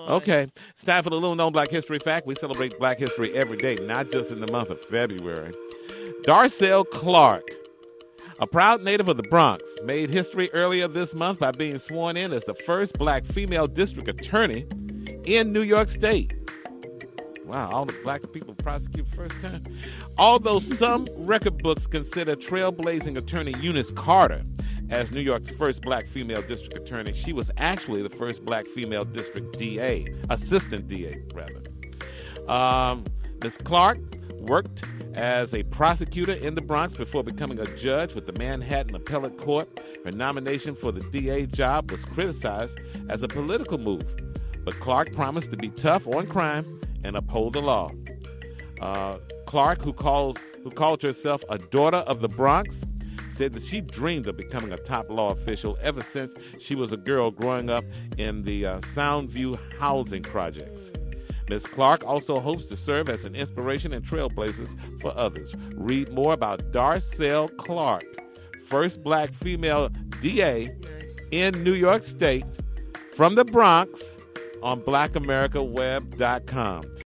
Okay, it's time for the little known Black History Fact. We celebrate Black history every day, not just in the month of February. Darcel Clarke, a proud native of the Bronx, made history earlier this month by being sworn in as the first black female district attorney in New York State. Wow, all the black people prosecuted first time. Although some record books consider trailblazing attorney Eunice Carter as New York's first black female district attorney, she was actually the first black female district DA, assistant DA, rather. Ms. Clarke worked as a prosecutor in the Bronx before becoming a judge with the Manhattan Appellate Court. Her nomination for the DA job was criticized as a political move, but Clarke promised to be tough on crime and uphold the law. Clarke, who called herself a daughter of the Bronx, said that she dreamed of becoming a top law official ever since she was a girl growing up in the Soundview housing projects. Ms. Clarke also hopes to serve as an inspiration and trailblazers for others. Read more about Darcel Clarke, first black female DA in New York State, from the Bronx, on blackamericaweb.com.